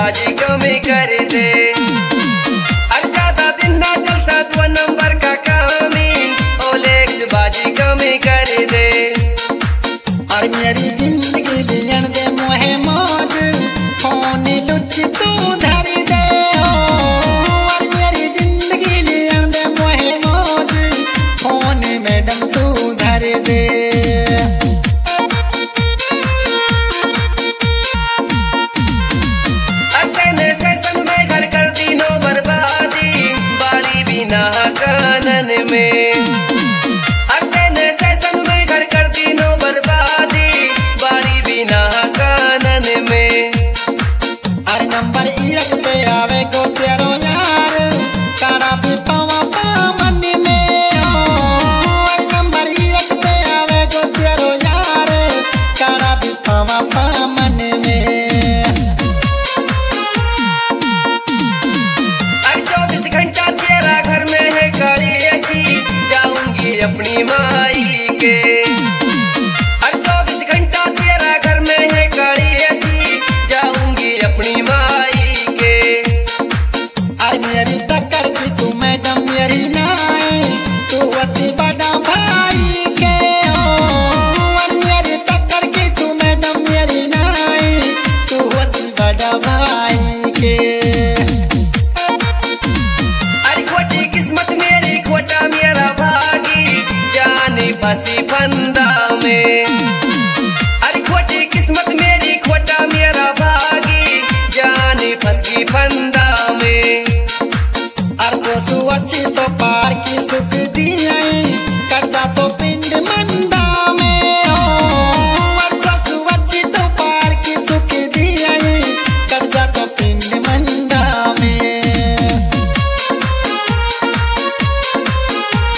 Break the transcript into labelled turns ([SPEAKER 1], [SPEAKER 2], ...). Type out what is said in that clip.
[SPEAKER 1] बाजी कमी कर दे। अरे ज्यादा दिन ना जलसा 2 नंबर का कामी ओलेक्स बाजी कमी कर दे।
[SPEAKER 2] और मेरी जिंदगी लियन दे मोहे मौज फोन लुच तू धर दे हो। और मेरी जिंदगी लियन दे मोहे मौज फोन मैडम तू धर दे।
[SPEAKER 1] कानन में अगले सेशन में घर कर दीनो बर्बादी बाड़ी बिना कानन में।
[SPEAKER 2] अरे नंबर 1 पे आवे को तेरो यार तारा भी पावा पामन में हो। अरे नंबर 1 पे आवे को तेरो यार तारा भी पावा पामन में।
[SPEAKER 1] अरे 24 घंटा तेरा घर में है गाड़ी ऐसी जाऊंगी अपनी माई के। अरे 24 घंटा तेरा घर में है गाड़ी ऐसी जाऊंगी अपनी माई के।
[SPEAKER 2] अरे मेरी टक्कर की तू मैडम मेरी नाई तू अति बड़ा भाई के हो। अरे मेरी टक्कर की तू मैडम मेरी नाई तू अति बड़ा भाई के।
[SPEAKER 1] मेरा भागी जाने फंसी फंदा में। अरे खोटी किस्मत मेरी खोटा मेरा भागी जाने फंसी फंदा में।
[SPEAKER 2] अरे तो अच्छी तो पार की सुख दी करता तो पिंड